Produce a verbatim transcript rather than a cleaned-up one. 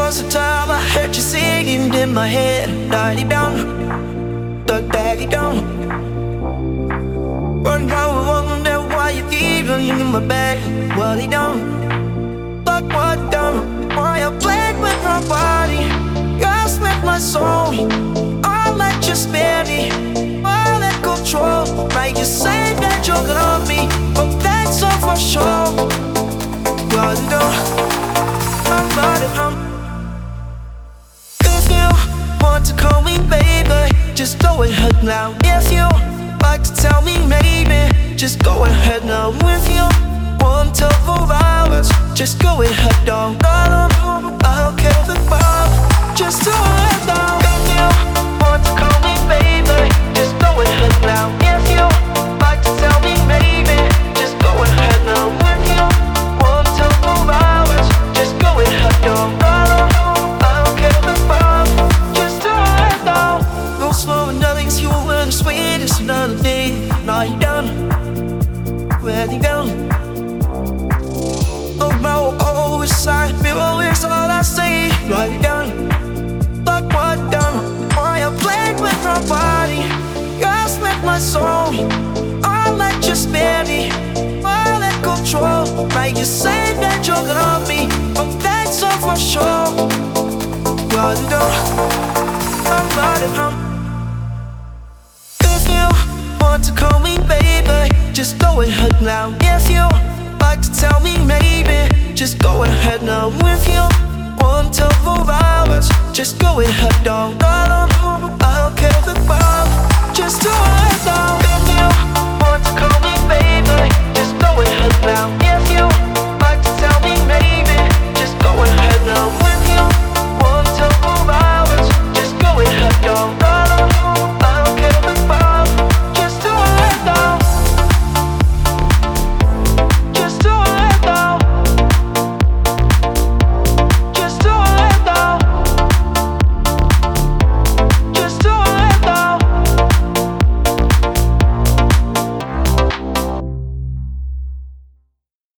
was a time I heard you singing in my head. Daddy down, the daddy down. But now I wonder why you're even in my bed. What he done? Like what done? Why I played with my body? You split my soul. I let you spare me. I let control. Like you say that you love me, but that's all for sure. What you done? I'm not at home. If you want to call me baby, just go ahead now. If you like to tell me maybe, just go ahead now. If you want to for hours, just go ahead now. I don't, I don't care about. Just go ahead now. If you want to call me baby, just go ahead now. If you like to tell me maybe, just go ahead now. If you want to for hours, just go ahead now. I don't, I don't care about. Just go ahead now. No slow and nothing's human, sweet as another day. Now you done, where you gone? Oh no, oh it's side mirror is all I see. Now you done, like what done? Why I played with my body? You split my soul. I let you spare me. I let control. Like you say that you love me, but that's all for sure. What you do? I'm not at home. If you want to call me baby, just go ahead now. If you like to tell me maybe, just go ahead now. If you want to for hours, just go ahead now. I don't, I don't care about. Just go ahead now.